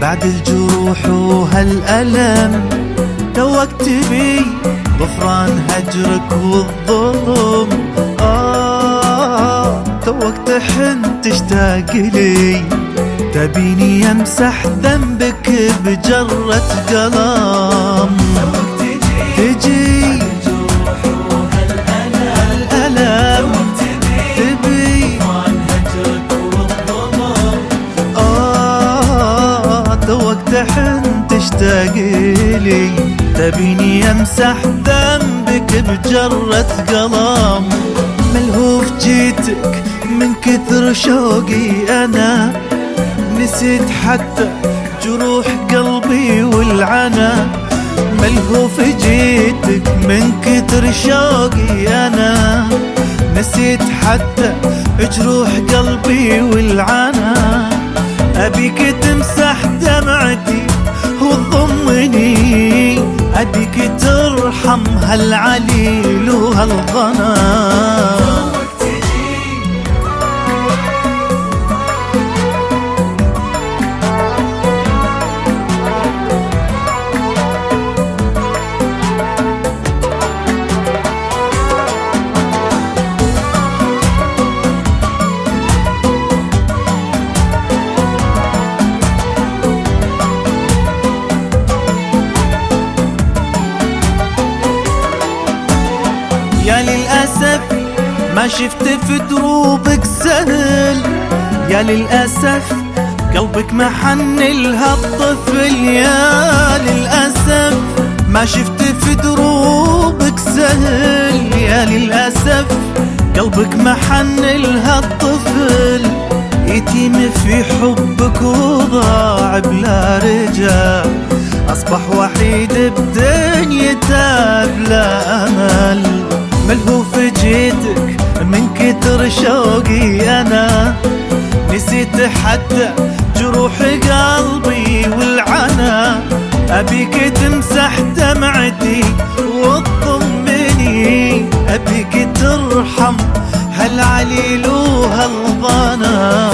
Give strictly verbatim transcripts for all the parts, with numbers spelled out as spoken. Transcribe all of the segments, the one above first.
بعد الجروح وهالألم توك تبي غفران هجرك والظلم. آه توك تحن تشتاق لي، تبيني امسح ذنبك بجرة قلم. تجي الألم تبي آه توك تحن تشتاق لي، تبيني امسح ذنبك بجرة قلم. ملهوف جيتك من كثر شوقي انا، نسيت حتى جروح قلبي والعنا. ملهوف جيتك من كثر شوقي انا، نسيت حتى جروح قلبي والعنا. ابيك تمسح دمعتي وتضمني، ابيك ترحم هالعليل وهالغنا. يا للأسف ما شفت في دروبك سهل، يا للأسف قلبك محن لهالطفل. يا للأسف ما شفت في دروبك سهل، يا للأسف قلبك محن لهالطفل. يتيم في حبك وضاع بلا رجع، أصبح وحيد بدنيته بلا أمل. ملهوف جيتك من كتر شوقي أنا، نسيت حتى جروح قلبي والعنا. أبيك تمسح دمعتي وتضمني، أبيك ترحم هالعليل وهالغنا.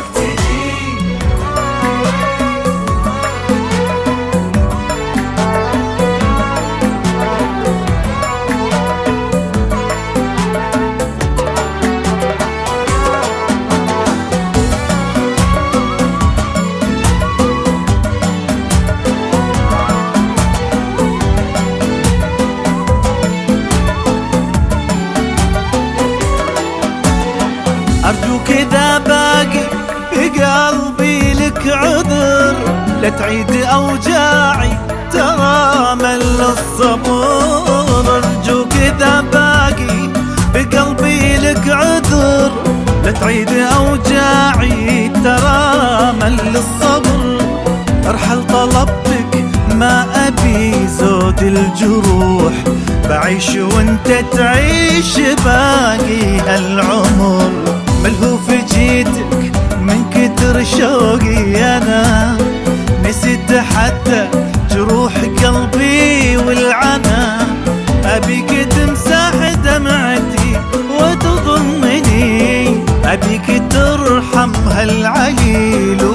أرجوك إذا باقي بقلبي لك عذر، لا تعيد أوجاعي ترى مل الصبر. أرجوك إذا باقي بقلبي لك عذر، لا تعيد أوجاعي ترى مل الصبر. ارحل طلبتك ما أبي زود الجروح، بعيش وانت تعيش باقي هالعمر. ملهوف جيتك من كتر شوقي أنا، نسيت حتى جروح قلبي والعنا. أبيك تمسح دمعتي وتضمني، أبيك ترحم هالعليل